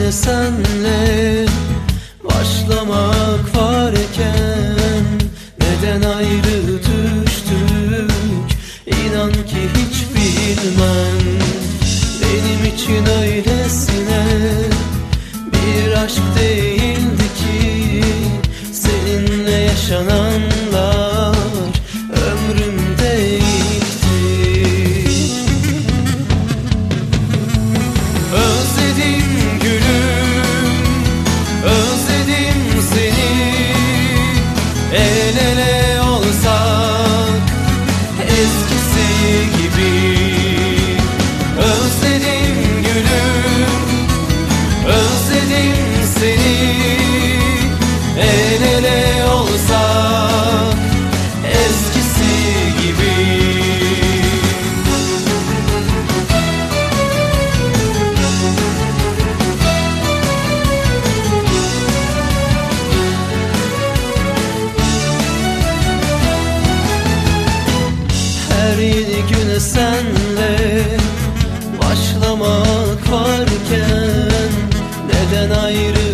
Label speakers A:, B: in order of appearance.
A: güne senle başlamak varken neden ayrı düştük, İnan ki hiç bilmem. Benim için öylesine bir aşk değildi ki seninle yaşananlar ömrümde ilkti. Özledim gülüm, özledim seni. El ele olsak eskisi gibi. Özledim gülüm, özledim seni. El ele olsak eskisi gibi. Her yeni güne senle başlamak varken neden ayrı